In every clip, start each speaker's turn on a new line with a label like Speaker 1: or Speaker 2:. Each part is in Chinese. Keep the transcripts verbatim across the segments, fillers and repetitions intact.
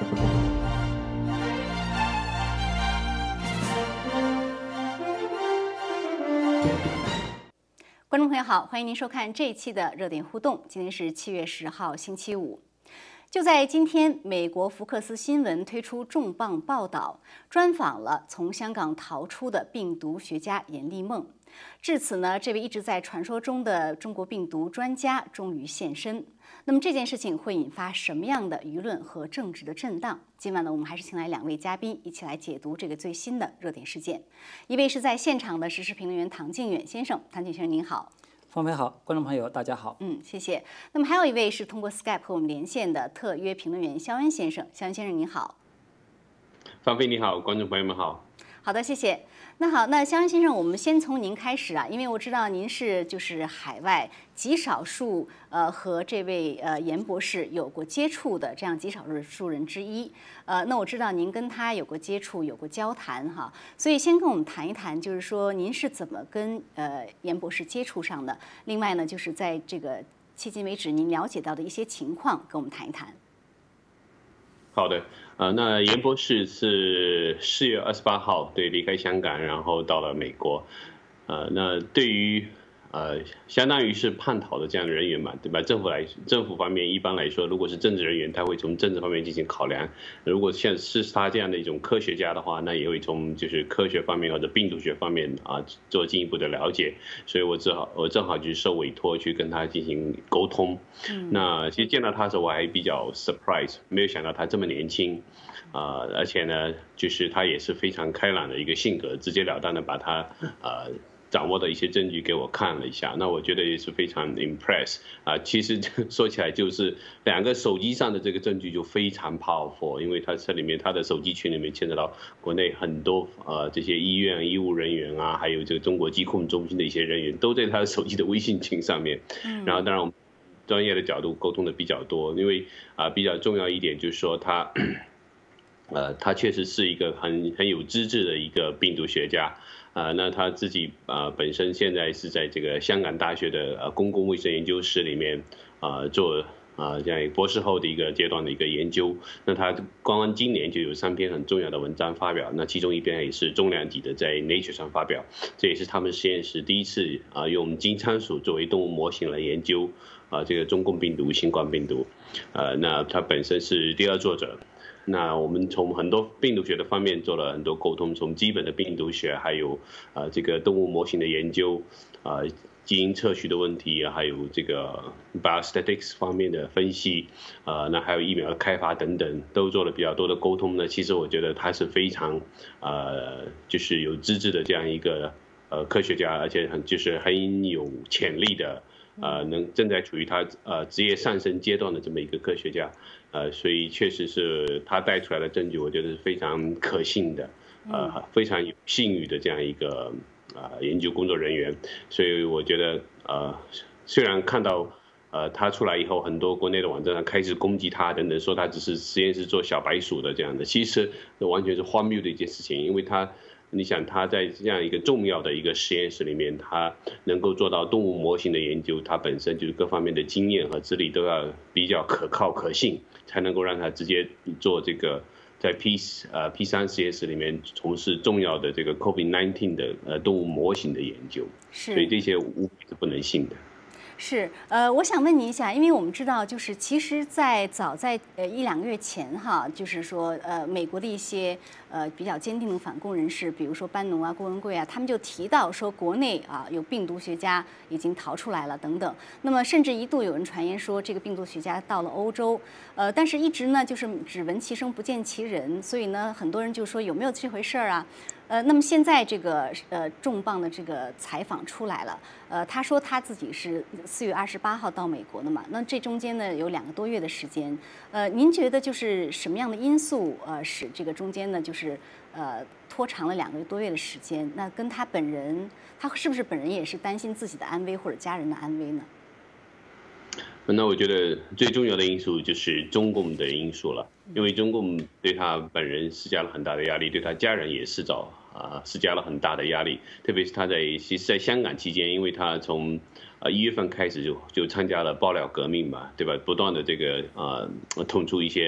Speaker 1: 观众朋友好，欢迎您收看这一期的热点互动。今天是七月十号，星期五。就在今天，美国福克斯新闻推出重磅报道，专访了从香港逃出的病毒学家严立梦。至此呢，这位一直在传说中的中国病毒专家终于现身。那么这件事情会引发什么样的舆论和政治的震荡？今晚呢，我们还是请来两位嘉宾一起来解读这个最新的热点事件。一位是在现场的时事评论员唐靖远先生，唐先生您好。
Speaker 2: 方菲好，观众朋友大家好。
Speaker 1: 嗯，谢谢。那么还有一位是通过 Skype 和我们连线的特约评论员肖恩先生，肖恩先生您好。
Speaker 3: 方菲你好，观众朋友们好。
Speaker 1: 好的，谢谢。那好，那肖恩先生，我们先从您开始啊，因为我知道您是就是海外极少数呃和这位呃严博士有过接触的这样极少数人之一。呃，那我知道您跟他有过接触，有过交谈哈，所以先跟我们谈一谈，就是说您是怎么跟呃严博士接触上的？另外呢，就是在这个迄今为止您了解到的一些情况，跟我们谈一谈。
Speaker 3: 好的，呃，那严博士是四月二十八号对离开香港，然后到了美国，呃，那对于呃相当于是叛逃的这样的人员嘛，对吧？政府来政府方面一般来说，如果是政治人员，他会从政治方面进行考量；如果像是他这样的一种科学家的话，那也会从就是科学方面或者病毒学方面啊做进一步的了解。所以我只好我正好就受委托去跟他进行沟通。嗯、那其实见到他的时候我还比较 surprise， 没有想到他这么年轻，啊、呃，而且呢，就是他也是非常开朗的一个性格，直截了当的把他呃。掌握的一些证据给我看了一下，那我觉得也是非常 impress 啊。其实说起来就是两个手机上的这个证据就非常 powerful， 因为它这里面它的手机群里面牵扯到国内很多呃这些医院医务人员啊，还有这个中国疾控中心的一些人员都在他的手机的微信群上面。然后当然我们专业的角度沟通的比较多，因为啊、呃、比较重要一点就是说他。呃，他确实是一个很很有资质的一个病毒学家，呃，那他自己呃本身现在是在这个香港大学的呃公共卫生研究室里面呃做呃这样一个博士后的一个阶段的一个研究。那他刚刚今年就有三篇很重要的文章发表，那其中一篇也是重量级的在 Nature 上发表，这也是他们实验室第一次啊、呃、用金参鼠作为动物模型来研究啊、呃、这个中共病毒新冠病毒，呃，那他本身是第二作者。那我们从很多病毒学的方面做了很多沟通，从基本的病毒学，还有呃这个动物模型的研究，呃基因测序的问题，还有这个 biostatistics 方面的分析，呃那还有疫苗的开发等等，都做了比较多的沟通呢。其实我觉得他是非常呃就是有资质的这样一个呃科学家，而且很就是很有潜力的。呃，能正在处于他呃职业上升阶段的这么一个科学家，呃，所以确实是他带出来的证据，我觉得是非常可信的，呃，非常有信誉的这样一个呃研究工作人员，所以我觉得呃，虽然看到呃他出来以后，很多国内的网站上开始攻击他等等，说他只是实验室做小白鼠的这样的，其实这完全是荒谬的一件事情，因为他。你想他在这样一个重要的一个实验室里面，他能够做到动物模型的研究，他本身就是各方面的经验和资历都要比较可靠可信，才能够让他直接做这个在 P 呃 P 三实验室里面从事重要的这个 COVID 十九 的呃动物模型的研究，所以这些无比是不能信的。
Speaker 1: 是，呃，我想问你一下，因为我们知道，就是其实，在早在呃一两个月前哈，就是说，呃，美国的一些呃比较坚定的反共人士，比如说班农啊、郭文贵啊，他们就提到说，国内啊有病毒学家已经逃出来了等等。那么，甚至一度有人传言说，这个病毒学家到了欧洲，呃，但是一直呢就是只闻其声不见其人，所以呢，很多人就说有没有这回事儿啊？呃，那么现在这个呃重磅的这个采访出来了，呃，他说他自己是四月二十八号到美国的嘛，那这中间呢有两个多月的时间，呃，您觉得就是什么样的因素呃使这个中间呢就是呃拖长了两个多月的时间？那跟他本人，他是不是本人也是担心自己的安危或者家人的安危呢？
Speaker 3: 那我觉得最重要的因素就是中共的因素了，因为中共对他本人施加了很大的压力，对他家人也施找啊施加了很大的压力，特别是他在其实在香港期间，因为他从呃一月份开始就就参加了爆料革命嘛，对吧？不断的这个呃捅出一些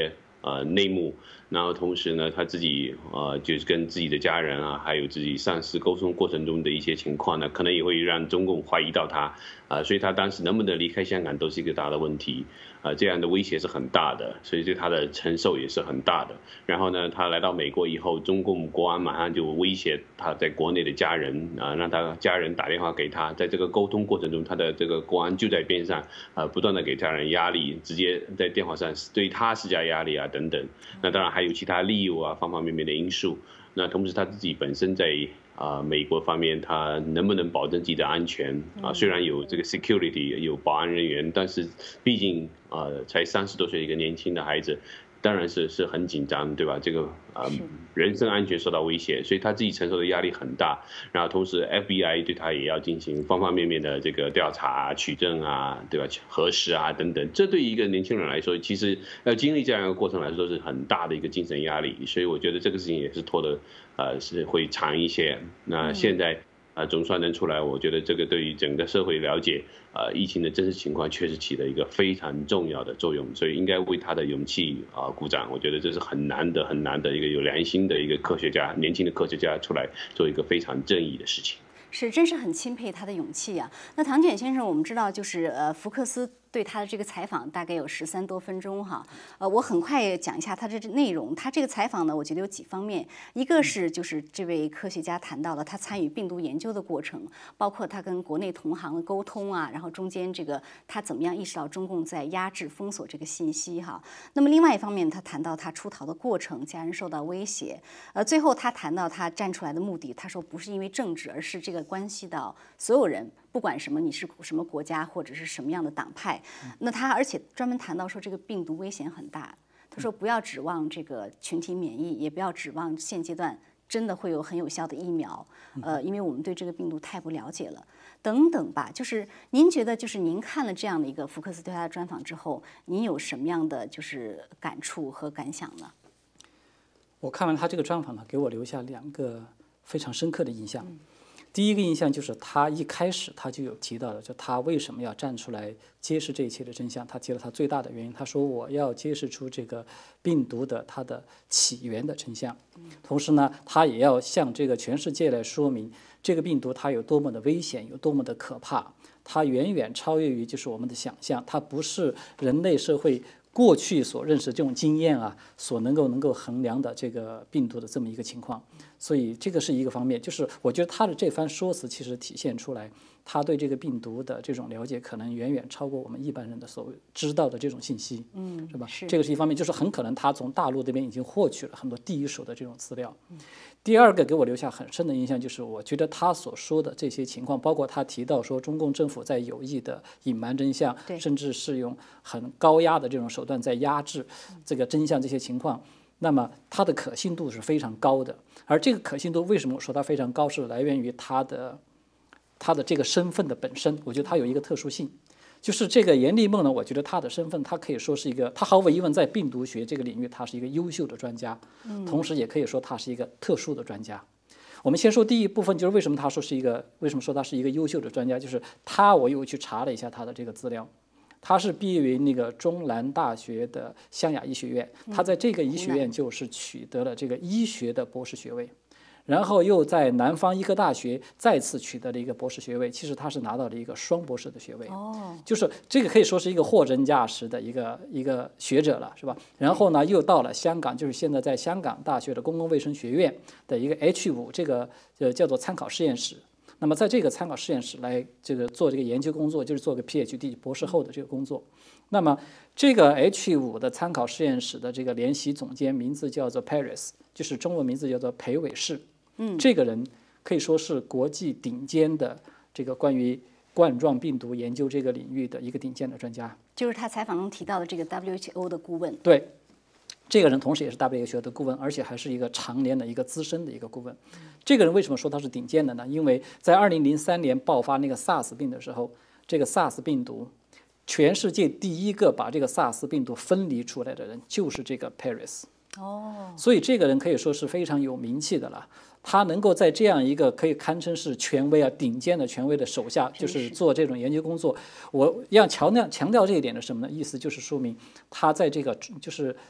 Speaker 3: 呃内幕，然后同时呢，他自己呃就是跟自己的家人啊，还有自己上司沟通过程中的一些情况呢，可能也会让中共怀疑到他啊、呃，所以他当时能不能离开香港都是一个大的问题啊、呃，这样的威胁是很大的，所以对他的承受也是很大的。然后呢，他来到美国以后，中共国安马上就威胁他在国内的家人啊、呃，让他家人打电话给他，在这个沟通过程中，他的这个国安就在边上啊、呃，不断的给家人压力，直接在电话上对他施加压力啊等等。那当然还有其他利益啊方方面面的因素。那同时他自己本身在啊、呃、美国方面，他能不能保证自己的安全啊、呃？虽然有这个 security 有保安人员，但是毕竟啊、呃、才三十多岁一个年轻的孩子。当然是是很紧张，对吧？这个呃人身安全受到威胁，所以他自己承受的压力很大。然后同时 F B I 对他也要进行方方面面的这个调查、取证啊，对吧？核实啊等等。这对于一个年轻人来说，其实要经历这样一个过程来说是很大的一个精神压力。所以我觉得这个事情也是拖得呃是会长一些。那现在。啊，总算能出来，我觉得这个对于整个社会了解，呃，疫情的真实情况确实起了一个非常重要的作用，所以应该为他的勇气啊、呃、鼓掌。我觉得这是很难得、很难得一个有良心的一个科学家，年轻的科学家出来做一个非常正义的事情。
Speaker 1: 是，真是很钦佩他的勇气啊。那唐卷先生，我们知道就是呃，福克斯对他的这个采访大概有十三多分钟哈。呃，我很快讲一下他的这内容。他这个采访呢，我觉得有几方面，一个是就是这位科学家谈到了他参与病毒研究的过程，包括他跟国内同行的沟通啊，然后中间这个他怎么样意识到中共在压制封锁这个信息哈。那么另外一方面，他谈到他出逃的过程，家人受到威胁。呃，最后他谈到他站出来的目的，他说不是因为政治，而是这个关系到所有人，不管什么你是什么国家或者是什么样的党派。那他而且专门谈到说这个病毒危险很大，他说不要指望这个群体免疫，也不要指望现阶段真的会有很有效的疫苗，呃，因为我们对这个病毒太不了解了，等等吧。就是您觉得，就是您看了这样的一个福克斯对他的专访之后，您有什么样的就是感触和感想呢？
Speaker 2: 我看完他这个专访呢，给我留下两个非常深刻的印象。嗯第一个印象就是他一开始他就有提到的，就他为什么要站出来揭示这一切的真相。他提了他最大的原因，他说我要揭示出这个病毒的它的起源的真相，同时呢，他也要向这个全世界来说明这个病毒它有多么的危险，有多么的可怕，它远远超越于就是我们的想象，它不是人类社会过去所认识这种经验啊，所能够能够衡量的这个病毒的这么一个情况，所以这个是一个方面。就是我觉得他的这番说辞其实体现出来，他对这个病毒的这种了解可能远远超过我们一般人的所谓知道的这种信息，嗯，是吧？是这个是一方面，就是很可能他从大陆这边已经获取了很多第一手的这种资料。嗯、第二个给我留下很深的印象就是，我觉得他所说的这些情况，包括他提到说中共政府在有意的隐瞒真相，甚至是用很高压的这种手段在压制这个真相，这些情况。那么它的可信度是非常高的，而这个可信度为什么我说它非常高，是来源于它的它的这个身份的本身。我觉得它有一个特殊性，就是这个严立梦呢，我觉得他的身份，他可以说是一个，他毫无疑问在病毒学这个领域，他是一个优秀的专家，同时也可以说他是一个特殊的专家。我们先说第一部分，就是为什么他说是一个，为什么说他是一个优秀的专家，就是他，我又去查了一下他的这个资料。他是毕业于那个中南大学的湘雅医学院，他在这个医学院就是取得了这个医学的博士学位，然后又在南方医科大学再次取得了一个博士学位，其实他是拿到了一个双博士的学位，哦，就是这个可以说是一个货真价实的一个一个学者了，是吧？然后呢，又到了香港，就是现在在香港大学的公共卫生学院的一个 H 五这个呃叫做参考实验室。那么在这个参考实验室来这个做这个研究工作，就是做个 PhD 博士后的这个工作。那么这个 H 五的参考实验室的这个联席总监名字叫做 Paris， 就是中文名字叫做裴伟士。嗯，这个人可以说是国际顶尖的这个关于冠状病毒研究这个领域的一个顶尖的专家。
Speaker 1: 就是他采访中提到的这个 W H O 的顾问。
Speaker 2: 对。这个人同时也是 W H O 的顾问，而且还是一个常年的一个资深的一个顾问。这个人为什么说他是顶尖的呢？因为在二零零三年爆发那个 SARS 病的时候，这个 SARS 病毒，全世界第一个把这个 SARS 病毒分离出来的人就是这个 Paris。哦，所以这个人可以说是非常有名气的了。他能够在这样一个可以堪称是权威啊、顶尖的权威的手下，就是做这种研究工作。我要强调强调这一点的什么呢？意思就是说明他在这个就是。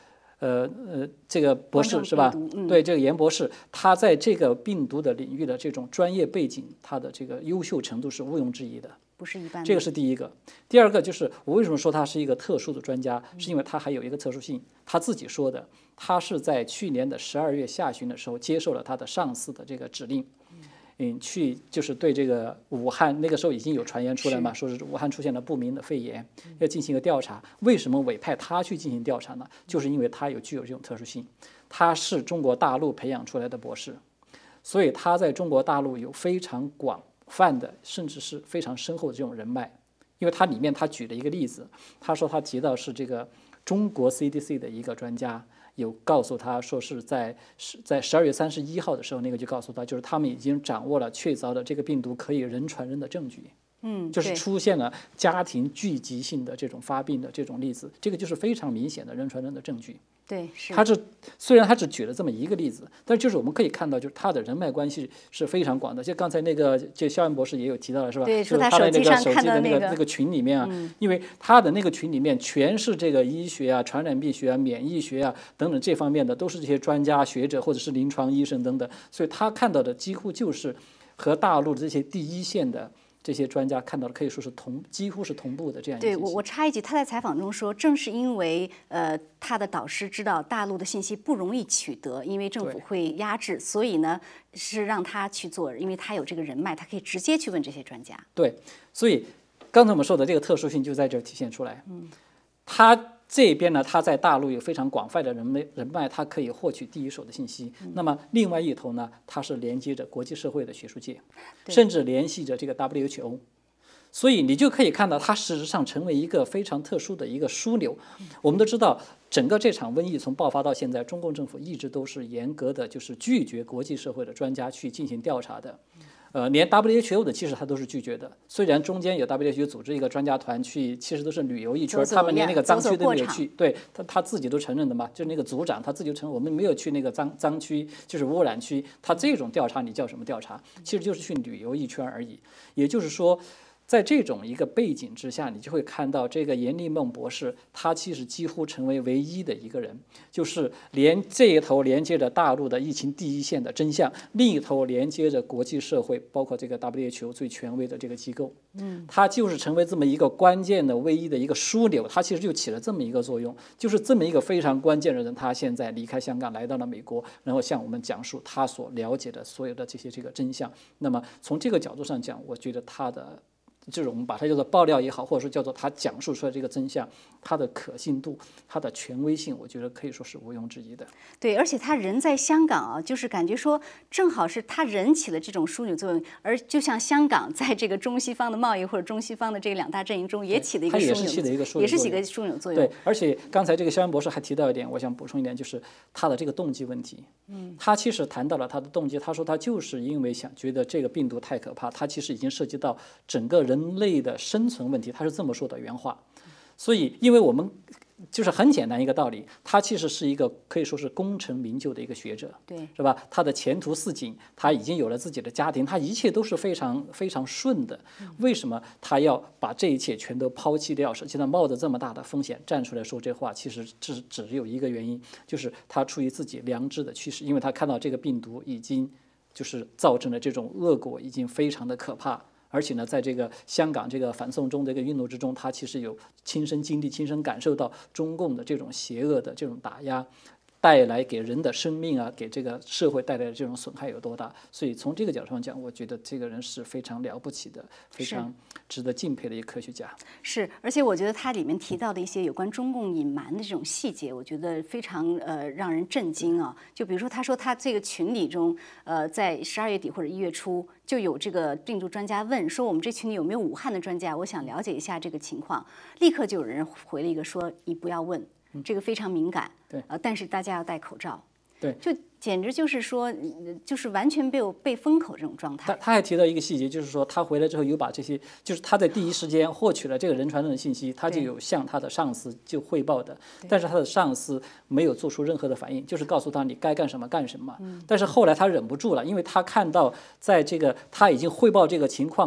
Speaker 2: 呃呃，这个博士是吧？
Speaker 1: 嗯、
Speaker 2: 对，这个严博士，他在这个病毒的领域的这种专业背景，他的这个优秀程度是毋庸置疑的。
Speaker 1: 不是一般的。
Speaker 2: 这个是第一个。第二个就是我为什么说他是一个特殊的专家，是因为他还有一个特殊性，他自己说的，他是在去年的十二月下旬的时候接受了他的上司的这个指令，嗯，去就是对这个武汉那个时候已经有传言出来嘛，说是武汉出现了不明的肺炎，要进行一个调查。为什么委派他去进行调查呢？就是因为他有具有这种特殊性，他是中国大陆培养出来的博士，所以他在中国大陆有非常广泛的，甚至是非常深厚的这种人脉。因为他里面他举了一个例子，他说他提到是这个中国 C D C 的一个专家有告诉他说是在在十二月三十一号的时候，那个就告诉他，就是他们已经掌握了确凿的这个病毒可以人传人的证据。
Speaker 1: 嗯，
Speaker 2: 就是出现了家庭聚集性的这种发病的这种例子，这个就是非常明显的人传人的证据。
Speaker 1: 对，是。
Speaker 2: 他是虽然他只举了这么一个例子，但就是我们可以看到，就是他的人脉关系是非常广的。就刚才那个，就肖恩博士也有提到了，是吧？
Speaker 1: 对，
Speaker 2: 说他的那个手机的那
Speaker 1: 个
Speaker 2: 那个群里面啊，嗯、因为他的那个群里面全是这个医学啊、传染病学啊、免疫学啊等等这方面的，都是这些专家学者或者是临床医生等等，所以他看到的几乎就是和大陆的这些第一线的这些专家看到的可以说是同几乎是同步的这样一个信息。
Speaker 1: 对，我我插一句，他在采访中说，正是因为呃他的导师知道大陆的信息不容易取得，因为政府会压制，所以呢是让他去做，因为他有这个人脉，他可以直接去问这些专家。
Speaker 2: 对，所以刚才我们说的这个特殊性就在这儿体现出来。嗯，他这边呢，他在大陆有非常广泛的人脉，人脉他可以获取第一手的信息。嗯、那么另外一头呢，他是连接着国际社会的学术界，甚至联系着这个 W H O。所以你就可以看到，它事实上成为一个非常特殊的一个枢纽。我们都知道，整个这场瘟疫从爆发到现在，中共政府一直都是严格的，就是拒绝国际社会的专家去进行调查的。呃，连 W H O 的其实他都是拒绝的。虽然中间有 W H O 组织一个专家团去，其实都是旅游一圈，他们连那个脏区都没有去。对他他自己都承认的嘛，就是那个组长他自己就承认，我们没有去那个脏脏区，就是污染区。他这种调查你叫什么调查？其实就是去旅游一圈而已。也就是说，在这种一个背景之下，你就会看到这个严立梦博士，他其实几乎成为唯一的一个人，就是连这一头连接着大陆的疫情第一线的真相，另一头连接着国际社会，包括这个 W H O 最权威的这个机构，嗯，他就是成为这么一个关键的唯一的一个枢纽，他其实就起了这么一个作用，就是这么一个非常关键的人，他现在离开香港来到了美国，然后向我们讲述他所了解的所有的这些这个真相。那么从这个角度上讲，我觉得他的就是我们把它叫做爆料也好，或者说叫做他讲述出来这个真相，它的可信度、它的权威性，我觉得可以说是毋庸置疑的。
Speaker 1: 对，而且他人在香港啊，就是感觉说正好是他人起了这种枢纽作用，而就像香港在这个中西方的贸易或者中西方的这个两大阵营中也起了一个枢纽，
Speaker 2: 也是起了一个枢纽，
Speaker 1: 也是起个枢纽作用。
Speaker 2: 对，而且刚才这个肖恩博士还提到一点，我想补充一点，就是他的这个动机问题。嗯，他其实谈到了他的动机，他说他就是因为想觉得这个病毒太可怕，他其实已经涉及到整个人类的生存问题，他是这么说的原话。所以，因为我们就是很简单一个道理，他其实是一个可以说是功成名就的一个学者，
Speaker 1: 对，
Speaker 2: 是吧？他的前途似锦，他已经有了自己的家庭，他一切都是非常非常顺的。为什么他要把这一切全都抛弃掉？实际上冒着这么大的风险站出来说这话，其实只只有一个原因，就是他出于自己良知的驱使，因为他看到这个病毒已经就是造成了这种恶果，已经非常的可怕。而且呢，在这个香港这个反送中这个运动之中，他其实有亲身经历、亲身感受到中共的这种邪恶的这种打压带来给人的生命啊，给这个社会带来的这种损害有多大。所以从这个角度上讲，我觉得这个人是非常了不起的，非常值得敬佩的一个科学家。
Speaker 1: 是，而且我觉得他里面提到的一些有关中共隐瞒的这种细节，我觉得非常呃让人震惊啊。就比如说，他说他这个群里中，呃，在十二月底或者一月初。就有这个病毒专家问说，我们这群里有没有武汉的专家？我想了解一下这个情况。立刻就有人回了一个说，你不要问，这个非常敏感。
Speaker 2: 对，
Speaker 1: 呃，但是大家要戴口罩。
Speaker 2: 对，
Speaker 1: 就简直就是说，就是完全被我被封口这种状态。
Speaker 2: 他他还提到一个细节，就是说他回来之后有把这些，就是他在第一时间获取了这个人传人的信息，他就有向他的上司就汇报的，但是他的上司没有做出任何的反应，就是告诉他你该干什么干什么。嗯、但是后来他忍不住了，因为他看到在这个他已经汇报这个情况。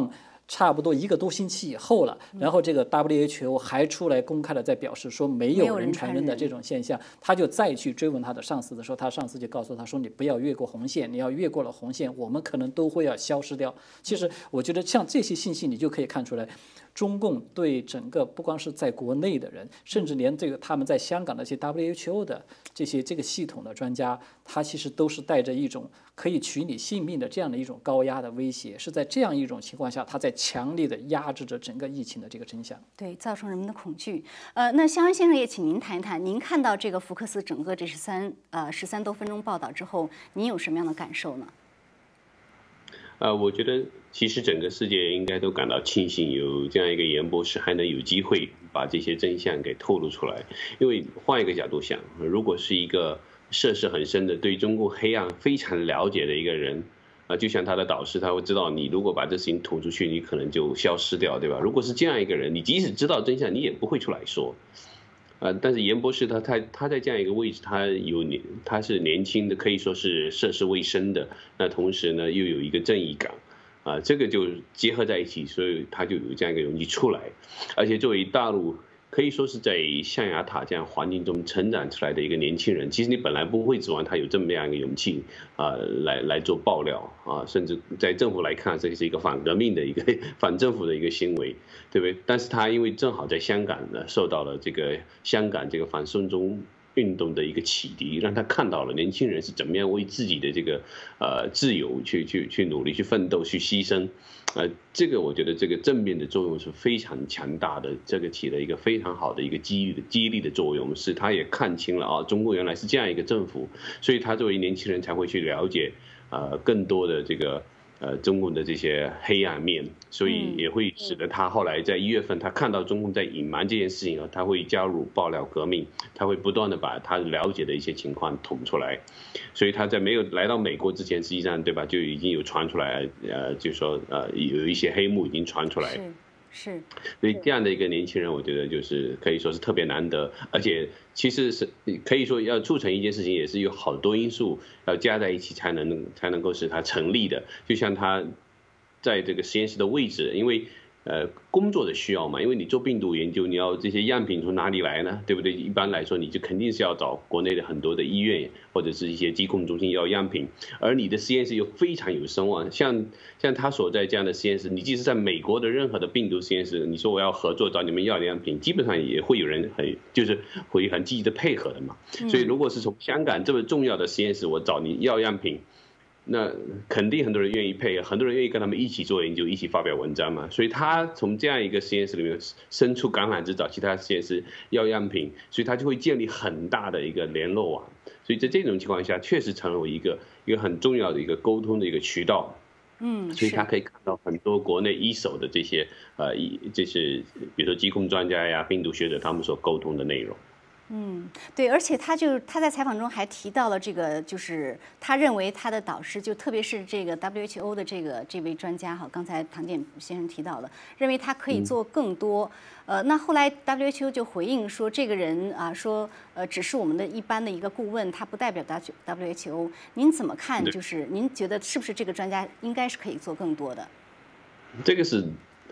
Speaker 2: 差不多一个多星期以后了，然后这个 W H O 还出来公开的在表示说没有人传人的这种现象，他就再去追问他的上司的时候，他上司就告诉他说你不要越过红线，你要越过了红线，我们可能都会要消失掉。其实我觉得像这些信息，你就可以看出来。中共对整个不光是在国内的人，甚至连这个他们在香港的一些 W H O 的这些这个系统的专家，他其实都是带着一种可以取你性命的这样的一种高压的威胁，是在这样一种情况下，他在强烈的压制着整个疫情的这个真相，
Speaker 1: 对，造成人们的恐惧。呃，那肖恩先生也请您谈一谈，您看到这个福克斯整个这十三呃十三多分钟报道之后，您有什么样的感受呢？
Speaker 3: 呃，我觉得其实整个世界应该都感到庆幸，有这样一个严博士还能有机会把这些真相给透露出来。因为换一个角度想，如果是一个涉世很深的、对中共黑暗非常了解的一个人，啊，就像他的导师，他会知道你如果把这事情捅出去，你可能就消失掉，对吧？如果是这样一个人，你即使知道真相，你也不会出来说。呃，但是严博士他他他在这样一个位置，他有年他是年轻的，可以说是涉世未深的，那同时呢又有一个正义感，啊、呃，这个就结合在一起，所以他就有这样一个勇气出来，而且作为大陆可以说是在象牙塔这样环境中成长出来的一个年轻人，其实你本来不会指望他有这么样一个勇气啊、呃，来来做爆料啊，甚至在政府来看，这是一个反革命的一个反政府的一个行为，对不对？但是他因为正好在香港呢，受到了这个香港这个反送中运动的一个启迪，让他看到了年轻人是怎么样为自己的这个呃自由去去去努力、去奋斗、去牺牲，呃，这个我觉得这个正面的作用是非常强大的，这个起了一个非常好的一个激励的激励的作用，是他也看清了啊，中国原来是这样一个政府，所以他作为年轻人才会去了解呃更多的这个。呃，中共的这些黑暗面，所以也会使得他后来在一月份，他看到中共在隐瞒这件事情啊，他会加入爆料革命，他会不断的把他了解的一些情况捅出来，所以他在没有来到美国之前，实际上对吧，就已经有传出来，呃，就说呃有一些黑幕已经传出来。
Speaker 1: 是，
Speaker 3: 所以这样的一个年轻人，我觉得就是可以说是特别难得，而且其实是可以说要促成一件事情，也是有好多因素要加在一起才能才能够使它成立的。就像他在这个实验室的位置，因为呃工作的需要嘛，因为你做病毒研究，你要这些样品从哪里来呢？对不对？一般来说，你就肯定是要找国内的很多的医院或者是一些疾控中心要样品，而你的实验室又非常有声望，像像他所在这样的实验室，你即使在美国的任何的病毒实验室，你说我要合作找你们要样品，基本上也会有人很就是会很积极的配合的嘛。所以如果是从香港这么重要的实验室，我找你要样品。那肯定很多人愿意配合，很多人愿意跟他们一起做研究，一起发表文章嘛。所以他从这样一个实验室里面伸出橄榄枝，找其他实验室要样品，所以他就会建立很大的一个联络网。所以在这种情况下，确实成为一个一个很重要的一个沟通的一个渠道。
Speaker 1: 嗯，
Speaker 3: 所以他可以看到很多国内一手的这些呃，这是比如说疾控专家呀、病毒学者他们所沟通的内容。
Speaker 1: 嗯，对，而且他就他在采访中还提到了这个，就是他认为他的导师，就特别是这个 W H O 的这个这位专家哈，刚才唐建先生提到了，认为他可以做更多。呃，那后来 W H O 就回应说，这个人啊，说呃，只是我们的一般的一个顾问，他不代表 W H O。您怎么看？就是您觉得是不是这个专家应该是可以做更多的？
Speaker 3: 这个是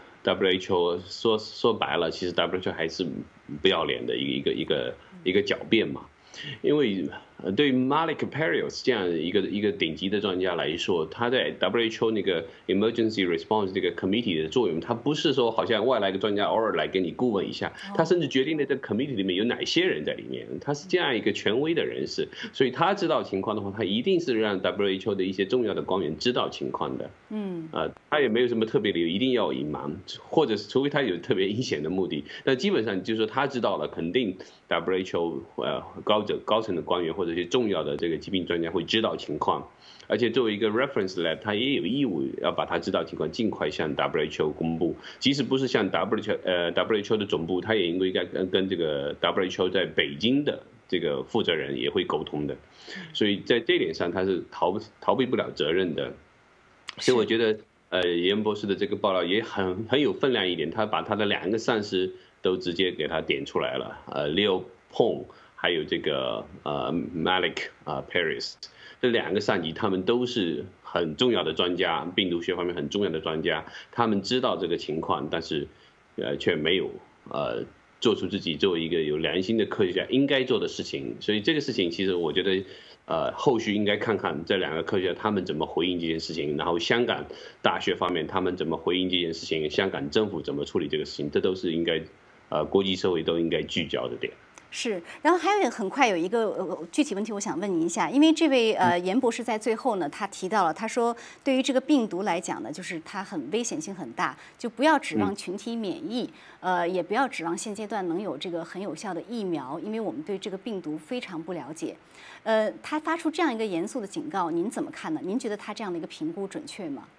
Speaker 3: W H O 说说白了，其实 W H O 还是不要脸的一个一个一个一个狡辩嘛，因为对于 Malik Peiros 这样一个一个顶级的专家来说，他在 W H O 那个 Emergency Response 这个 Committee 的作用，他不是说好像外来的专家偶尔来给你顾问一下，他甚至决定在这个 Committee 里面有哪些人在里面，他是这样一个权威的人士，所以他知道情况的话，他一定是让 W H O 的一些重要的官员知道情况的。嗯，啊、呃，他也没有什么特别理由一定要隐瞒，或者是除非他有特别阴险的目的，但基本上就是说他知道了，肯定 W H O 呃高者高层的官员或者一些重要的这个疾病专家会知道情况，而且作为一个 reference lab， 他也有义务要把他知道情况尽快向 W H O 公布，即使不是向 W H O 呃 W H O 的总部，他也应该跟跟这个 W H O 在北京的这个负责人也会沟通的，所以在这点上他是逃逃避不了责任的，所以我觉得呃严博士的这个报道也很很有分量一点，他把他的两个上司都直接给他点出来了，呃 Leo Pong。 还有这个呃 Malik 啊、呃、Paris 这两个上级，他们都是很重要的专家，病毒学方面很重要的专家，他们知道这个情况，但是呃却没有呃做出自己作为一个有良心的科学家应该做的事情。所以这个事情其实我觉得呃后续应该看看这两个科学家他们怎么回应这件事情，然后香港大学方面他们怎么回应这件事情，香港政府怎么处理这个事情，这都是应该呃国际社会都应该聚焦的点。
Speaker 1: 是，然后还有很快有一个呃具体问题，我想问您一下，因为这位呃严博士在最后呢，他提到了，他说对于这个病毒来讲呢，就是它很危险性很大，就不要指望群体免疫，呃，也不要指望现阶段能有这个很有效的疫苗，因为我们对这个病毒非常不了解。呃，他发出这样一个严肃的警告，您怎么看呢？您觉得他这样的一个评估准确吗？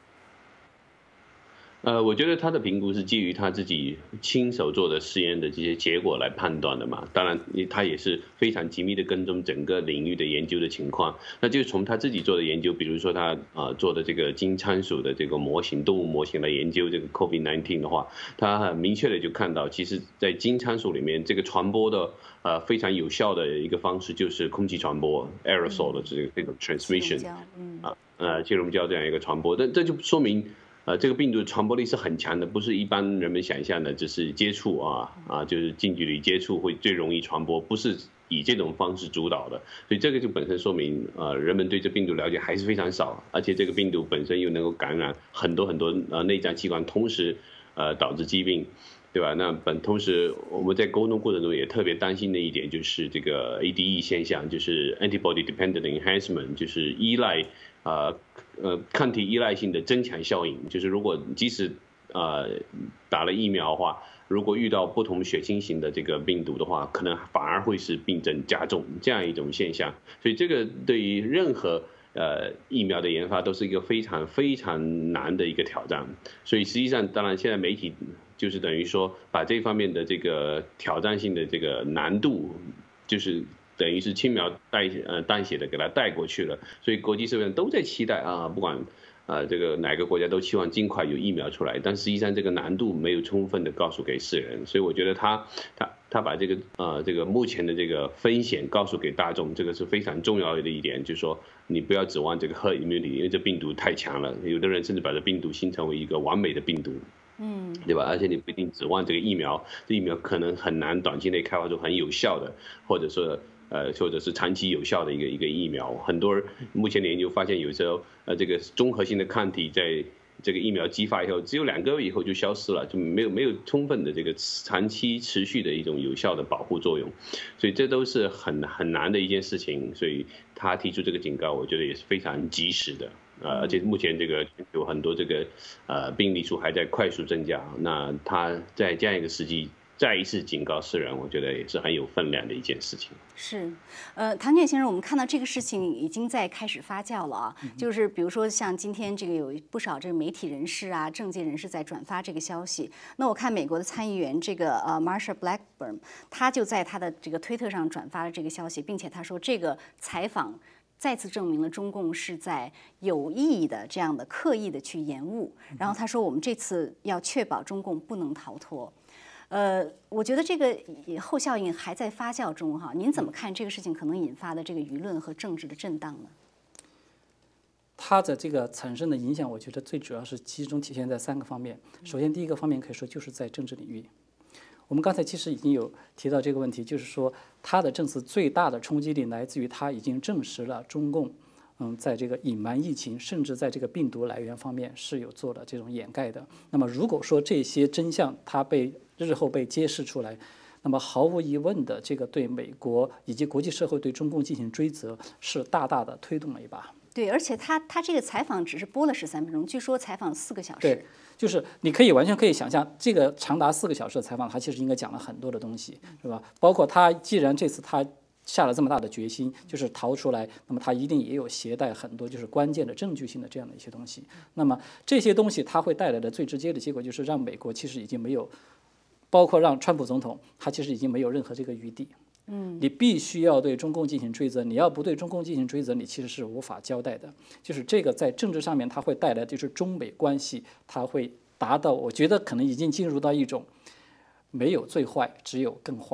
Speaker 3: 呃，我觉得他的评估是基于他自己亲手做的实验的这些结果来判断的嘛。当然，他也是非常紧密的跟踪整个领域的研究的情况。那就是从他自己做的研究，比如说他呃做的这个基因参数的这个模型、动物模型来研究这个 COVID 十九 的话，他很明确的就看到，其实在基因参数里面，这个传播的呃非常有效的一个方式就是空气传播 aerosol 的这个这种 transmission 啊呃气溶胶这样一个传播。但这就说明。呃，这个病毒的传播力是很强的，不是一般人们想象的，只是接触啊啊，就是近距离接触会最容易传播，不是以这种方式主导的。所以这个就本身说明，呃，人们对这病毒了解还是非常少，而且这个病毒本身又能够感染很多很多呃内脏器官，同时呃导致疾病，对吧？那本同时我们在沟通过程中也特别担心的一点就是这个 A D E 现象，就是 antibody dependent enhancement， 就是依赖。呃呃，抗体依赖性的增强效应，就是如果即使呃打了疫苗的话，如果遇到不同血清型的这个病毒的话，可能反而会使病症加重这样一种现象。所以这个对于任何呃疫苗的研发都是一个非常非常难的一个挑战。所以实际上，当然现在媒体就是等于说把这方面的这个挑战性的这个难度，就是。等于是轻描淡呃淡写的给它带过去了，所以国际社会上都在期待啊，不管呃这个哪个国家都期望尽快有疫苗出来，但实际上这个难度没有充分的告诉给世人，所以我觉得他他他把这个呃这个目前的这个风险告诉给大众，这个是非常重要的一点，就是说你不要指望这个herd immunity，因为这病毒太强了，有的人甚至把这病毒形成为一个完美的病毒。嗯，对吧？而且你不一定指望这个疫苗，这疫苗可能很难短期内开发出很有效的，或者说呃，或者是长期有效的一个一个疫苗。很多人目前的研究发现，有时候呃，这个综合性的抗体在这个疫苗激发以后，只有两个月以后就消失了，就没有没有充分的这个长期持续的一种有效的保护作用。所以这都是很很难的一件事情。所以他提出这个警告，我觉得也是非常及时的。呃，而且目前这个有很多这个呃病例数还在快速增加，那他在这样一个时机再一次警告世人，我觉得也是很有分量的一件事情。
Speaker 1: 是，呃，唐建先生，我们看到这个事情已经在开始发酵了啊，就是比如说像今天这个有不少这个媒体人士啊、政界人士在转发这个消息。那我看美国的参议员这个呃 Marsha Blackburn， 他就在他的这个推特上转发了这个消息，并且他说这个采访。再次证明了中共是在有意的这样的刻意的去延误，然后他说我们这次要确保中共不能逃脱。呃，我觉得这个后效应还在发酵中哈，您怎么看这个事情可能引发的这个舆论和政治的震荡呢？
Speaker 2: 它的这个产生的影响，我觉得最主要是集中体现在三个方面。首先，第一个方面可以说就是在政治领域。我们刚才其实已经有提到这个问题，就是说它的政策最大的冲击力来自于它已经证实了中共，嗯，在这个隐瞒疫情，甚至在这个病毒来源方面是有做了这种掩盖的。那么如果说这些真相它被日后被揭示出来，那么毫无疑问的，这个对美国以及国际社会对中共进行追责是大大的推动了一把。
Speaker 1: 对，而且他他这个采访只是播了十三分钟，据说采访四个小时。
Speaker 2: 对，就是你可以完全可以想象，这个长达四个小时的采访，他其实应该讲了很多的东西，是吧？包括他既然这次他下了这么大的决心，就是逃出来，那么他一定也有携带很多就是关键的证据性的这样的一些东西。那么这些东西它会带来的最直接的结果，就是让美国其实已经没有，包括让川普总统，他其实已经没有任何这个余地。嗯，你必须要对中共进行追责，你要不对中共进行追责，你其实是无法交代的。就是这个在政治上面，它会带来就是中美关系，它会达到，我觉得可能已经进入到一种没有最坏，只有更坏。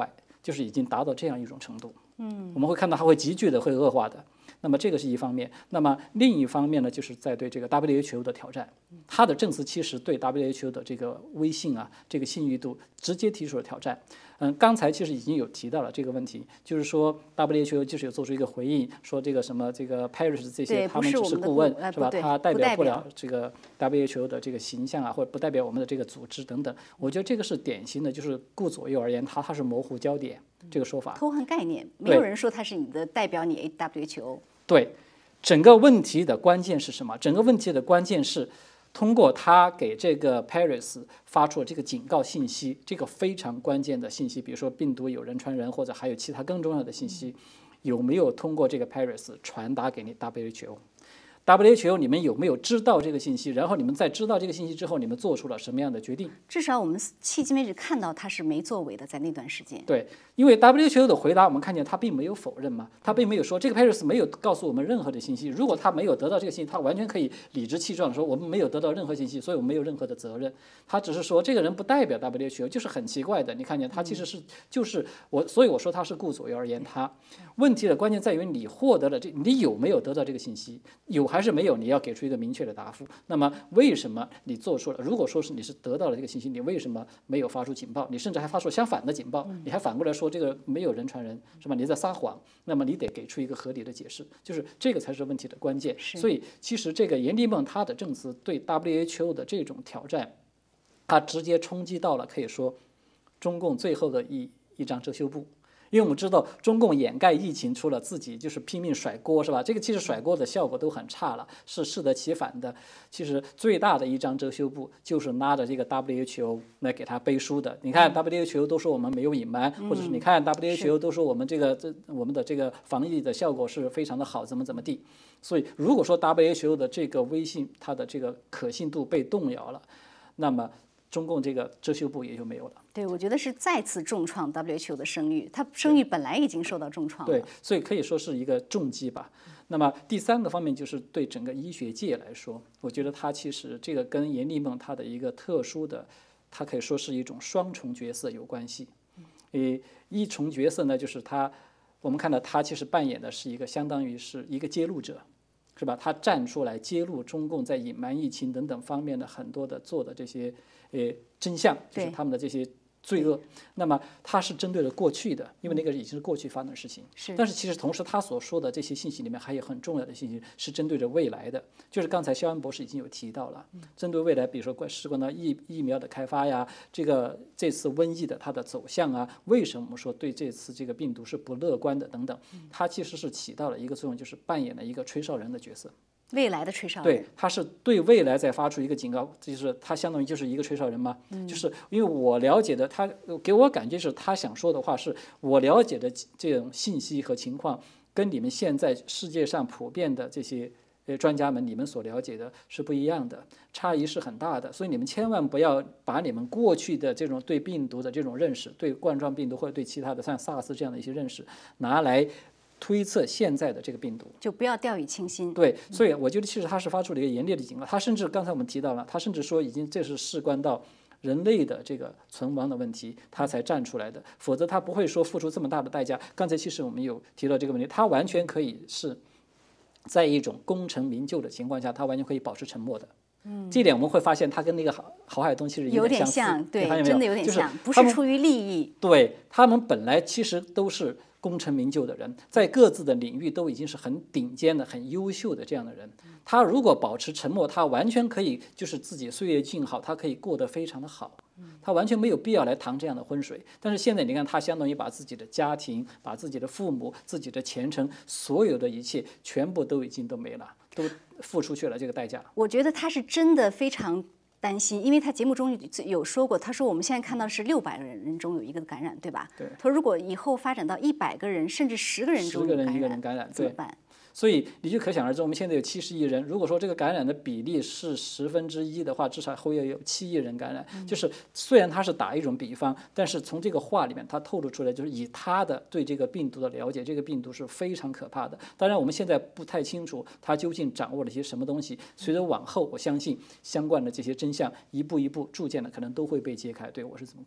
Speaker 2: 就是已经达到这样一种程度。嗯，我们会看到它会急剧的会恶化的。那么这个是一方面，那么另一方面呢，就是在对这个 W H O 的挑战，它的证词其实对 W H O 的这个威信啊，这个信誉度直接提出了挑战。嗯，刚才其实已经有提到了这个问题，就是说 W H O 就是有做出一个回应，说这个什么这个 Paris 这些他们只是顾问，是吧？它代表不了这个 W H O 的这个形象啊，或者不代表我们的这个组织等等。我觉得这个是典型的，就是顾左右而言他，它是模糊焦点这个说法，
Speaker 1: 偷换概念，没有人说他是你的代表，你 W H O。
Speaker 2: 对，整个问题的关键是什么？整个问题的关键是通过他给这个 Paris 发出了这个警告信息，这个非常关键的信息，比如说病毒有人传人，或者还有其他更重要的信息，有没有通过这个 Paris 传达给你 W H O？W H O 你们有没有知道这个信息？然后你们在知道这个信息之后，你们做出了什么样的决定？
Speaker 1: 至少我们迄今为止看到他是没作为的，在那段时间。
Speaker 2: 对，因为 W H O 的回答，我们看见他并没有否认嘛，他并没有说这个 Paris 没有告诉我们任何的信息。如果他没有得到这个信息，他完全可以理直气壮地说我们没有得到任何信息，所以我们没有任何的责任。他只是说这个人不代表 W H O， 就是很奇怪的。你看见他其实是就是我，所以我说他是顾左右而言他。问题的关键在于你获得了这，你有没有得到这个信息？有还是没有？你要给出一个明确的答复。那么为什么你做出了？如果说是你是得到了这个信息，你为什么没有发出警报？你甚至还发出相反的警报，你还反过来说这个没有人传人，是吧？你在撒谎，那么你得给出一个合理的解释，就是这个才是问题的关键。所以其实这个严立梦他的证词对 W H O 的这种挑战，他直接冲击到了可以说中共最后的一一张遮羞布。因为我们知道中共掩盖疫情，除了自己就是拼命甩锅，是吧？这个其实甩锅的效果都很差了，是适得其反的。其实最大的一张遮羞布就是拉着这个 W H O 来给他背书的。你看 W H O 都说我们没有隐瞒，或者是你看 W H O 都说我们这个这我们的这个防疫的效果是非常的好，怎么怎么地。所以如果说 W H O 的这个威信，它的这个可信度被动摇了，那么中共这个遮羞布也就没有了。
Speaker 1: 对，我觉得是再次重创 W H O 的声誉，它声誉本来已经受到重创了。
Speaker 2: 对，所以可以说是一个重击吧。那么第三个方面就是对整个医学界来说，我觉得它其实这个跟严立梦他的一个特殊的，它可以说是一种双重角色有关系。呃，一重角色呢，就是他，我们看到他其实扮演的是一个相当于是一个揭露者。是吧？他站出来揭露中共在隐瞒疫情等等方面的很多的做的这些呃真相，就是他们的这些罪恶。那么他是针对了过去的，因为那个已经是过去发生的事情。
Speaker 1: 是。
Speaker 2: 但是其实同时他所说的这些信息里面还有很重要的信息是针对着未来的，就是刚才肖安博士已经有提到了，针对未来，比如说关事关到疫疫苗的开发呀，这个这次瘟疫的它的走向啊，为什么我们说对这次这个病毒是不乐观的等等，它其实是起到了一个作用，就是扮演了一个吹哨人的角色。
Speaker 1: 未来的吹哨人，
Speaker 2: 对，他是对未来在发出一个警告，就是他相当于就是一个吹哨人嘛。嗯、就是因为我了解的，他给我感觉是他想说的话是，我了解的这种信息和情况，跟你们现在世界上普遍的这些呃专家们你们所了解的是不一样的，差异是很大的。所以你们千万不要把你们过去的这种对病毒的这种认识，对冠状病毒或者对其他的像 SARS 这样的一些认识，拿来推测现在的这个病毒，
Speaker 1: 就不要掉以轻心。
Speaker 2: 对，所以我觉得其实他是发出了一个严厉的警告。他甚至刚才我们提到了，他甚至说已经这是事关到人类的这个存亡的问题，他才站出来的，否则他不会说付出这么大的代价。刚才其实我们有提到这个问题，他完全可以是在一种功成名就的情况下，他完全可以保持沉默的。嗯，这点我们会发现，他跟那个郝郝海东其实
Speaker 1: 有点像，对，真的有点像，不是出于利益。
Speaker 2: 对，他们本来其实都是功成名就的人，在各自的领域都已经是很顶尖的、很优秀的这样的人。他如果保持沉默，他完全可以就是自己岁月静好，他可以过得非常的好，他完全没有必要来淌这样的浑水。但是现在你看，他相当于把自己的家庭、把自己的父母、自己的前程，所有的一切全部都已经都没了，都付出去了这个代价。
Speaker 1: 我觉得他是真的非常担心，因为他节目中有说过，他说我们现在看到是六百个人中有一个感染，对吧？
Speaker 2: 对。
Speaker 1: 他说如果以后发展到一百个人，甚至十个人中有感染，
Speaker 2: 十个人一个人感染，
Speaker 1: 怎么办？
Speaker 2: 所以你就可想而知，我们现在有七十亿人，如果说这个感染的比例是十分之一的话，至少会有七亿人感染。嗯、就是虽然他是打一种比方，但是从这个话里面他透露出来，就是以他的对这个病毒的了解，这个病毒是非常可怕的。当然我们现在不太清楚他究竟掌握了些什么东西，随着往后，我相信相关的这些真相一步一步逐渐的可能都会被揭开。对，我是这么看。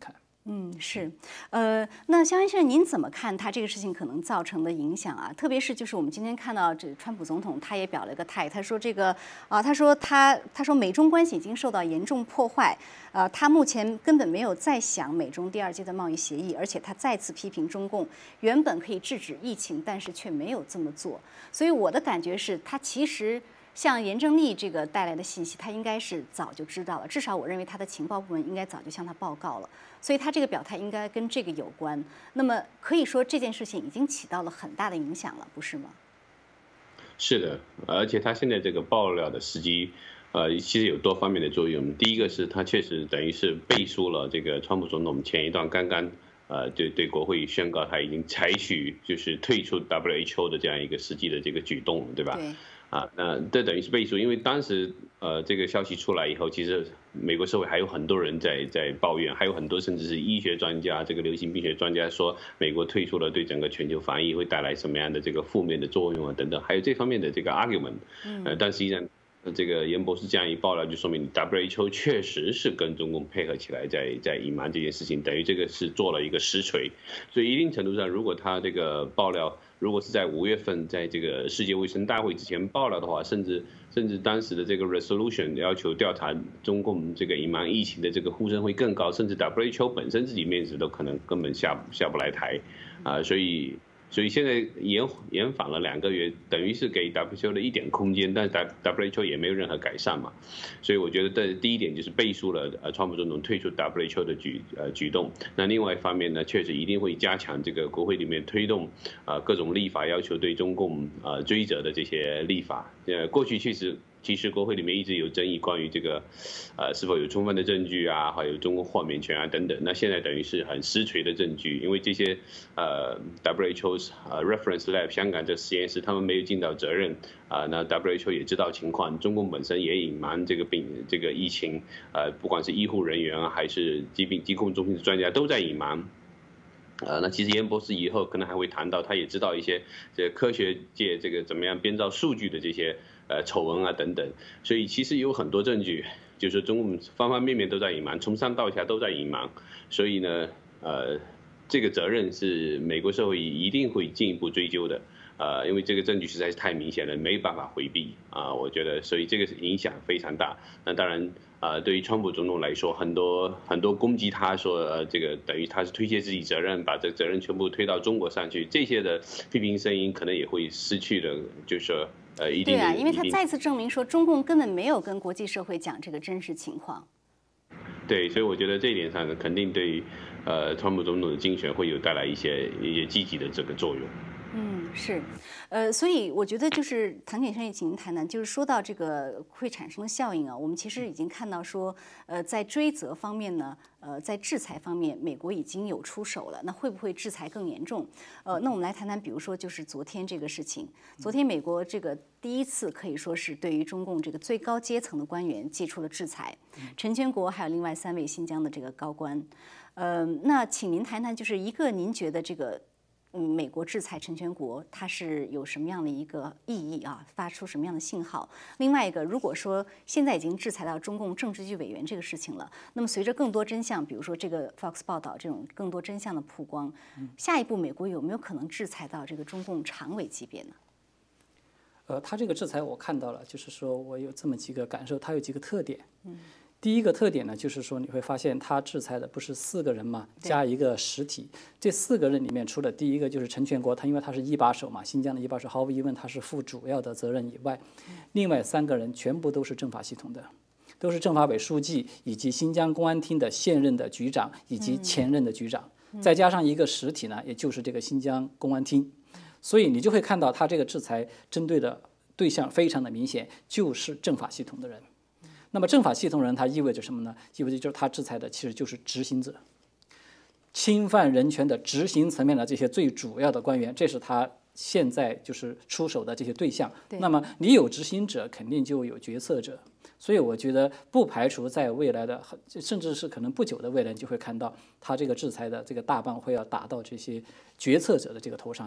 Speaker 1: 嗯，是，呃，那肖先生，您怎么看他这个事情可能造成的影响啊？特别是就是我们今天看到这川普总统他也表了一个态，他说这个啊，他说他他说美中关系已经受到严重破坏，呃，他目前根本没有在想美中第二阶段贸易协议，而且他再次批评中共原本可以制止疫情，但是却没有这么做。所以我的感觉是他其实。像严正利这个带来的信息，他应该是早就知道了，至少我认为他的情报部门应该早就向他报告了，所以他这个表态应该跟这个有关。那么可以说这件事情已经起到了很大的影响了，不是吗？
Speaker 3: 是的，而且他现在这个爆料的时机，呃，其实有多方面的作用。第一个是他确实等于是背书了这个川普总统前一段刚刚呃对对国会宣告他已经采取就是退出 W H O 的这样一个实际的这个举动，对吧？
Speaker 1: 对。
Speaker 3: 啊，那这等于是背书，因为当时呃这个消息出来以后，其实美国社会还有很多人在在抱怨，还有很多甚至是医学专家、这个流行病学专家说，美国退出了对整个全球防疫会带来什么样的这个负面的作用啊等等，还有这方面的这个 argument，呃，但实际上。这个严博士这样一爆料，就说明 W H O 确实是跟中共配合起来在，在在隐瞒这件事情，等于这个是做了一个实锤。所以一定程度上，如果他这个爆料，如果是在五月份在这个世界卫生大会之前爆料的话，甚至甚至当时的这个 resolution 要求调查中共这个隐瞒疫情的这个呼声会更高，甚至 W H O 本身自己面子都可能根本下下不来台，啊，所以。所以现在延延缓了两个月，等于是给 W H O 的一点空间，但是 W H O 也没有任何改善嘛，所以我觉得这第一点就是背书了呃川普总统退出 W H O 的举呃举动。那另外一方面呢，确实一定会加强这个国会里面推动啊、呃、各种立法要求对中共呃追责的这些立法。呃，过去确实。其实国会里面一直有争议，关于这个，呃，是否有充分的证据啊，还有中共豁免权啊等等。那现在等于是很实锤的证据，因为这些呃 W H O's 呃 reference lab 香港这实验室他们没有尽到责任啊、呃，那 W H O 也知道情况，中共本身也隐瞒这个病这个疫情，呃，不管是医护人员啊，还是疾病疾控中心的专家都在隐瞒。呃，那其实严博士以后可能还会谈到，他也知道一些这科学界这个怎么样编造数据的这些呃丑闻啊等等，所以其实有很多证据，就是中共方方面面都在隐瞒，从上到下都在隐瞒，所以呢，呃，这个责任是美国社会一定会进一步追究的，呃，因为这个证据实在是太明显了，没办法回避啊、呃，我觉得，所以这个影响非常大。那当然。啊、呃，对于川普总统来说，很多很多攻击他说，呃，这个等于他是推卸自己责任，把这个责任全部推到中国上去，这些的批评声音可能也会失去了，就是说，呃，一定的。
Speaker 1: 对啊，因为他再次证明说，中共根本没有跟国际社会讲这个真实情况。
Speaker 3: 对，所以我觉得这一点上呢，肯定对于呃川普总统的竞选会有带来一些一些积极的这个作用。
Speaker 1: 嗯，是，呃，所以我觉得就是唐先生也请您谈谈，就是说到这个会产生的效应啊，我们其实已经看到说，呃，在追责方面呢，呃，在制裁方面，美国已经有出手了，那会不会制裁更严重？呃，那我们来谈谈，比如说就是昨天这个事情，昨天美国这个第一次可以说是对于中共这个最高阶层的官员寄出了制裁，陈全国还有另外三位新疆的这个高官，呃，那请您谈谈，就是一个您觉得这个。嗯，美国制裁陈全国，它是有什么样的一个意义啊？发出什么样的信号？另外一个，如果说现在已经制裁到中共政治局委员这个事情了，那么随着更多真相，比如说这个 Fox 报道这种更多真相的曝光，下一步美国有没有可能制裁到这个中共常委级别呢？
Speaker 2: 呃，他这个制裁我看到了，就是说我有这么几个感受，它有几个特点。嗯。第一个特点呢，就是说你会发现他制裁的不是四个人嘛，加一个实体。这四个人里面，除了第一个就是陈全国，他因为他是一把手嘛，新疆的一把手，毫无疑问他是负主要的责任以外，另外三个人全部都是政法系统的，都是政法委书记以及新疆公安厅的现任的局长以及前任的局长，再加上一个实体呢，也就是这个新疆公安厅。所以你就会看到他这个制裁针对的对象非常的明显，就是政法系统的人。那么政法系统人，它意味着什么呢？意味着就是他制裁的其实就是执行者，侵犯人权的执行层面的这些最主要的官员，这是他现在就是出手的这些对象。那么你有执行者，肯定就有决策者。所以我觉得不排除在未来的，甚至是可能不久的未来，你就会看到他这个制裁的这个大棒会要打到这些决策者的这个头上去。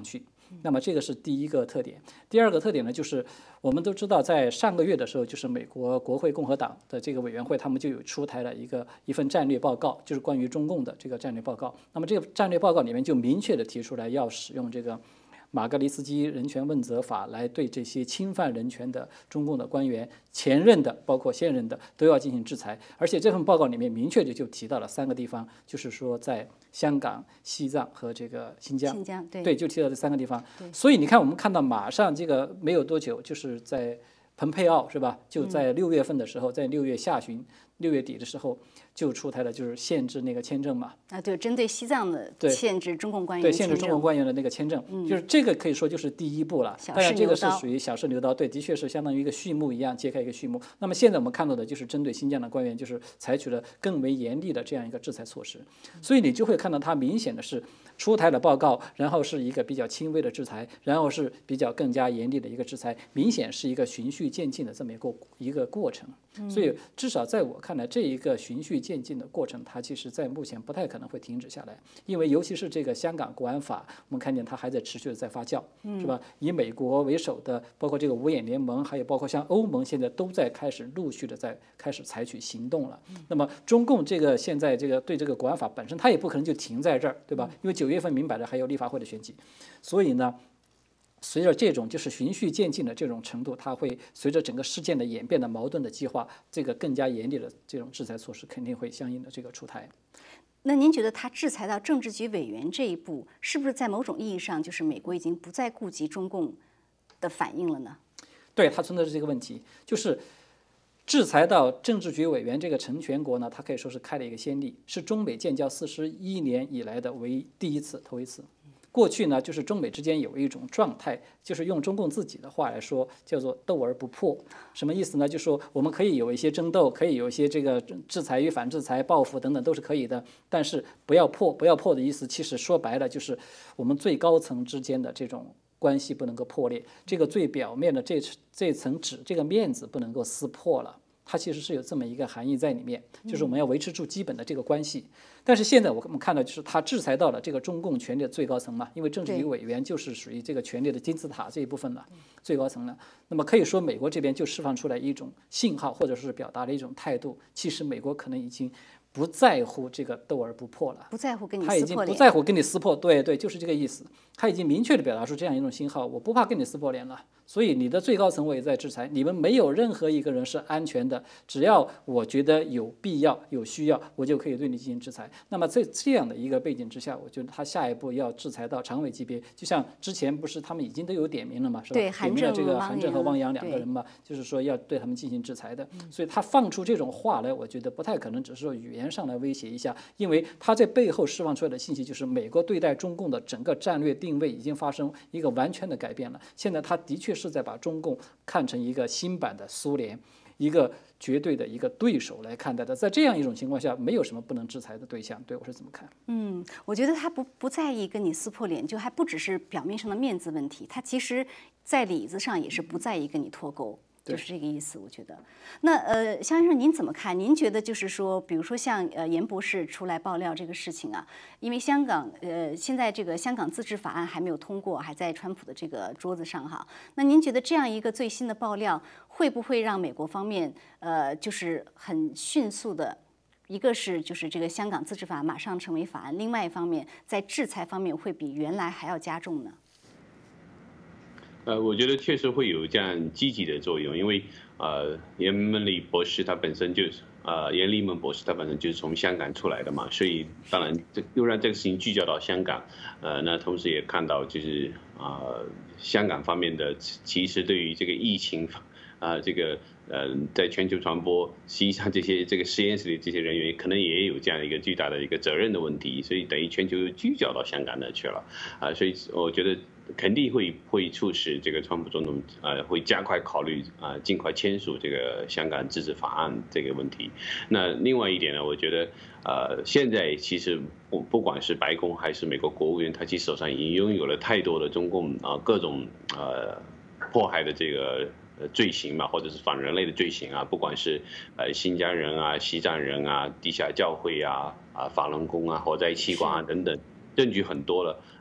Speaker 2: 那么这个是第一个特点。第二个特点呢，就是我们都知道，在上个月的时候，就是美国国会共和党的这个委员会，他们就有出台了一个一份战略报告，就是关于中共的这个战略报告。那么这个战略报告里面就明确的提出来要使用这个马格尼斯基人权问责法来对这些侵犯人权的中共的官员，前任的包括现任的都要进行制裁。而且这份报告里面明确的就提到了三个地方，就是说在香港、西藏和这个新疆，
Speaker 1: 新疆对
Speaker 2: 对，就提到这三个地方。所以你看，我们看到马上这个没有多久，就是在蓬佩奥是吧？就在六月份的时候，在六月下旬、六月底的时候就出台了，就是限制那个签证嘛。
Speaker 1: 啊，对，针对西藏的限制中共官员
Speaker 2: 对，限制中共官员的那个签证，
Speaker 1: 嗯、
Speaker 2: 就是这个可以说就是第一步了。
Speaker 1: 当
Speaker 2: 然，这个是属于小试牛刀，对，的确是相当于一个序幕一样，揭开一个序幕。那么现在我们看到的就是针对新疆的官员，就是采取了更为严厉的这样一个制裁措施。所以你就会看到它明显的是出台了报告，然后是一个比较轻微的制裁，然后是比较更加严厉的一个制裁，明显是一个循序渐进的这么一个一个过程。所以至少在我看来，这一个循序渐进的过程，它其实在目前不太可能会停止下来，因为尤其是这个香港国安法，我们看见它还在持续的在发酵，是吧？以美国为首的，包括这个五眼联盟，还有包括像欧盟，现在都在开始陆续的在开始采取行动了。那么中共这个现在这个对这个国安法本身，它也不可能就停在这儿，对吧？因为九月份明摆着还有立法会的选举，所以呢。随着这种就是循序渐进的这种程度，它会随着整个事件的演变的矛盾的激化，这个更加严厉的这种制裁措施肯定会相应的这个出台。
Speaker 1: 那您觉得他制裁到政治局委员这一步，是不是在某种意义上就是美国已经不再顾及中共的反应了呢？
Speaker 2: 对，它存在着这个问题，就是制裁到政治局委员这个成全国呢，它可以说是开了一个先例，是中美建交四十一年以来的唯第一次、头一次。过去呢，就是中美之间有一种状态，就是用中共自己的话来说，叫做斗而不破。什么意思呢？就是说我们可以有一些争斗，可以有一些这个制裁与反制裁、报复等等都是可以的，但是不要破。不要破的意思，其实说白了就是我们最高层之间的这种关系不能够破裂，这个最表面的这这层纸、这个面子不能够撕破了。它其实是有这么一个含义在里面，就是我们要维持住基本的这个关系。但是现在我们看到，就是它制裁到了这个中共权力的最高层嘛，因为政治局委员就是属于这个权力的金字塔这一部分了，最高层了。那么可以说，美国这边就释放出来一种信号，或者是表达了一种态度，其实美国可能已经不在乎这个斗而不破了，
Speaker 1: 不在乎跟你撕
Speaker 2: 破脸，他已经不在乎跟你撕破，对对，就是这个意思。他已经明确的表达出这样一种信号，我不怕跟你撕破脸了。所以你的最高层我也在制裁，你们没有任何一个人是安全的，只要我觉得有必要、有需要，我就可以对你进行制裁。那么在这样的一个背景之下，我觉得他下一步要制裁到常委级别，就像之前不是他们已经都有点名了嘛，是吧？
Speaker 1: 对，
Speaker 2: 点名了这个韩正和汪洋两个人嘛，就是说要对他们进行制裁的。所以他放出这种话来，我觉得不太可能只是说语言上来威胁一下，因为他在背后释放出来的信息就是美国对待中共的整个战略定位已经发生一个完全的改变了。现在他的确是在把中共看成一个新版的苏联，一个绝对的一个对手来看待的。在这样一种情况下，没有什么不能制裁的对象。对我是怎么看？
Speaker 1: 嗯，我觉得他不不在意跟你撕破脸，就还不只是表面上的面子问题，他其实在里子上也是不在意跟你脱钩。就是这个意思，我觉得。那呃，肖先生您怎么看？您觉得就是说，比如说像呃严博士出来爆料这个事情啊，因为香港呃现在这个香港自治法案还没有通过，还在川普的这个桌子上哈。那您觉得这样一个最新的爆料，会不会让美国方面呃就是很迅速的？一个是就是这个香港自治法马上成为法案，另外一方面在制裁方面会比原来还要加重呢？
Speaker 3: 呃，我觉得确实会有这样积极的作用，因为呃，严文理博士他本身就是呃，严立门博士他本身就是从香港出来的嘛，所以当然这又让这个事情聚焦到香港，呃，那同时也看到就是啊、呃，香港方面的其实对于这个疫情啊、呃，这个呃，在全球传播，实际上这些这个实验室里这些人员可能也有这样一个巨大的一个责任的问题，所以等于全球聚焦到香港那去了啊、呃，所以我觉得。肯定会会促使这个川普总统呃会加快考虑啊、呃、尽快签署这个香港自治法案这个问题。那另外一点呢，我觉得呃现在其实不不管是白宫还是美国国务院，他其实手上已经拥有了太多的中共啊、呃、各种呃迫害的这个呃罪行嘛，或者是反人类的罪行啊，不管是呃新疆人啊、西藏人啊、地下教会啊、啊法轮功啊、火灾气管啊等等。证据很多了，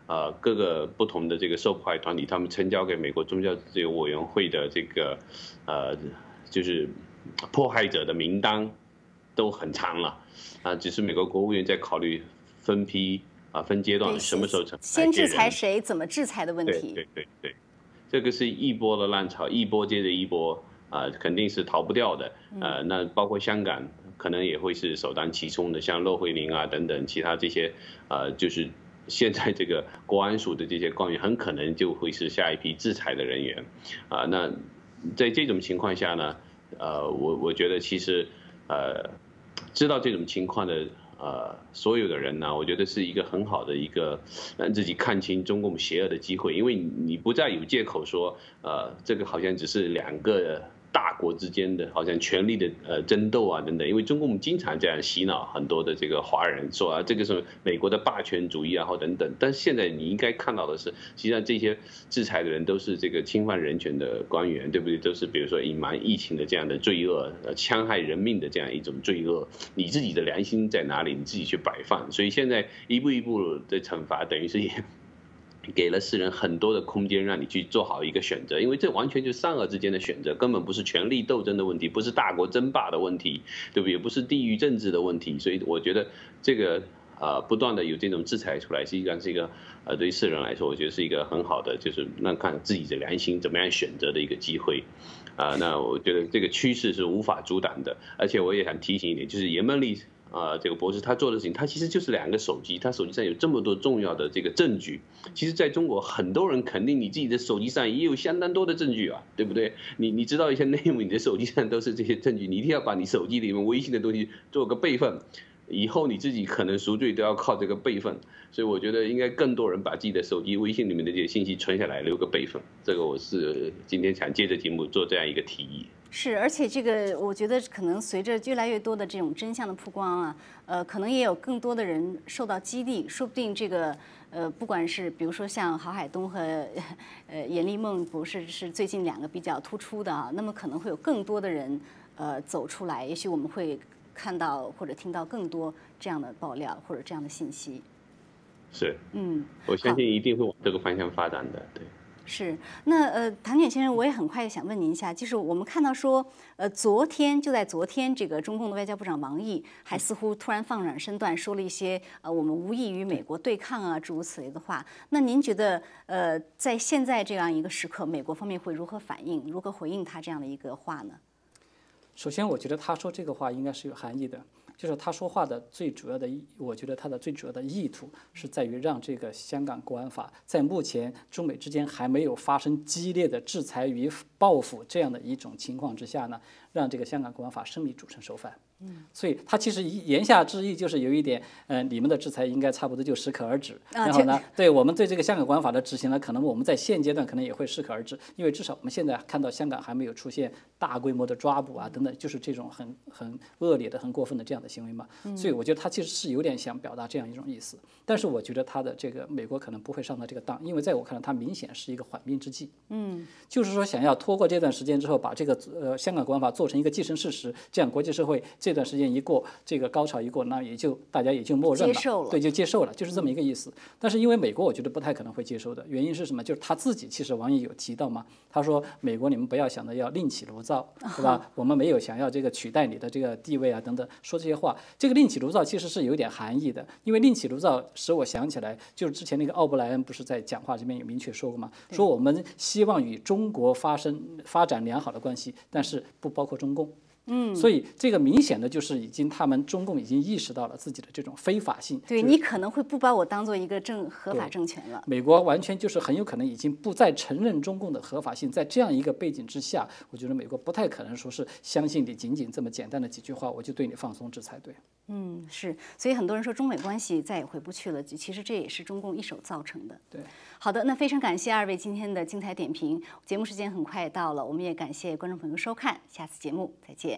Speaker 3: 呃各个不同的这个受迫害团体，他们呈交给美国宗教自由委员会的这个呃就是迫害者的名单都很长了啊，只是美国国务院在考虑分批啊分阶段什么时候惩罚
Speaker 1: 先制裁谁，怎么制裁的问题。
Speaker 3: 对对对对，这个是一波的浪潮，一波接着一波啊、呃，肯定是逃不掉的。呃，那包括香港可能也会是首当其冲的，像骆惠宁啊等等其他这些呃，就是现在这个国安署的这些官员，很可能就会是下一批制裁的人员啊、呃。那在这种情况下呢，呃，我我觉得其实呃，知道这种情况的。呃，所有的人呢，我觉得是一个很好的一个让自己看清中共邪恶的机会，因为你不再有借口说，呃，这个好像只是两个大国之间的好像权力的呃争斗啊等等，因为中共经常这样洗脑很多的这个华人说啊，这个是美国的霸权主义啊或等等，但是现在你应该看到的是，实际上这些制裁的人都是这个侵犯人权的官员，对不对？都是比如说隐瞒疫情的这样的罪恶，呃，戕害人命的这样一种罪恶，你自己的良心在哪里？你自己去摆放，所以现在一步一步的惩罚，等于是也给了世人很多的空间，让你去做好一个选择，因为这完全就是善恶之间的选择，根本不是权力斗争的问题，不是大国争霸的问题，对不对？也不是地域政治的问题，所以我觉得这个呃不断的有这种制裁出来，实际上是一个呃对世人来说，我觉得是一个很好的，就是让看自己的良心怎么样选择的一个机会。啊、呃，那我觉得这个趋势是无法阻挡的，而且我也想提醒一点，就是严孟丽。啊、呃，这个博士他做的事情，他其实就是两个手机，他手机上有这么多重要的这个证据。其实，在中国，很多人肯定你自己的手机上也有相当多的证据啊，对不对？你你知道一些内幕，你的手机上都是这些证据，你一定要把你手机里面微信的东西做个备份，以后你自己可能赎罪都要靠这个备份。所以我觉得应该更多人把自己的手机微信里面的这些信息存下来，留个备份。这个我是今天想借着节目做这样一个提议。
Speaker 1: 是，而且这个我觉得可能随着越来越多的这种真相的曝光啊，呃，可能也有更多的人受到激励，说不定这个呃，不管是比如说像郝海东和呃严立梦博士是最近两个比较突出的啊，那么可能会有更多的人呃走出来，也许我们会看到或者听到更多这样的爆料或者这样的信息。
Speaker 3: 是，
Speaker 1: 嗯，
Speaker 3: 我相信一定会往这个方向发展的，对。
Speaker 1: 是，那呃，唐远先生，我也很快想问您一下，就是我们看到说，呃，昨天就在昨天，这个中共的外交部长王毅还似乎突然放软身段，说了一些呃，我们无异于美国对抗啊，诸如此类的话。那您觉得，呃，在现在这样一个时刻，美国方面会如何反应，如何回应他这样的一个话呢？
Speaker 2: 首先，我觉得他说这个话应该是有含义的。就是他说话的最主要的，我觉得他的最主要的意图是在于让这个香港国安法在目前中美之间还没有发生激烈的制裁与报复这样的一种情况之下呢，让这个香港国安法生米煮成熟饭。嗯，所以他其实言下之意就是有一点，嗯、呃，你们的制裁应该差不多就适可而止。然后呢，对我们对这个香港国安法的执行呢，可能我们在现阶段可能也会适可而止，因为至少我们现在看到香港还没有出现大规模的抓捕啊等等，就是这种很很恶劣的、很过分的这样的行为嘛。所以我觉得他其实是有点想表达这样一种意思，但是我觉得他的这个美国可能不会上他这个当，因为在我看来，他明显是一个缓兵之计。嗯，就是说想要拖过这段时间之后，把这个呃香港国安法做成一个既成事实，这样国际社会这段时间一过，这个高潮一过，那也就大家也就默认了，
Speaker 1: 接受了，
Speaker 2: 对，就接受了，就是这么一个意思。但是因为美国，我觉得不太可能会接受的，原因是什么？就是他自己其实王毅有提到嘛，他说美国你们不要想着要另起炉灶，对吧？我们没有想要这个取代你的这个地位啊等等，说这些话，这个另起炉灶其实是有点含义的，因为另起炉灶使我想起来，就是之前那个奥布莱恩不是在讲话这边有明确说过嘛，说我们希望与中国发生发展良好的关系，但是不包括中共。嗯，所以这个明显的就是已经他们中共已经意识到了自己的这种非法性。
Speaker 1: 对，你可能会不把我当做一个正合法政权了。
Speaker 2: 美国完全就是很有可能已经不再承认中共的合法性，在这样一个背景之下，我觉得美国不太可能说是相信你仅仅这么简单的几句话，我就对你放松制裁。对，
Speaker 1: 嗯，是，所以很多人说中美关系再也回不去了，其实这也是中共一手造成的。
Speaker 2: 对，
Speaker 1: 好的，那非常感谢二位今天的精彩点评，节目时间很快到了，我们也感谢观众朋友收看，下次节目再见。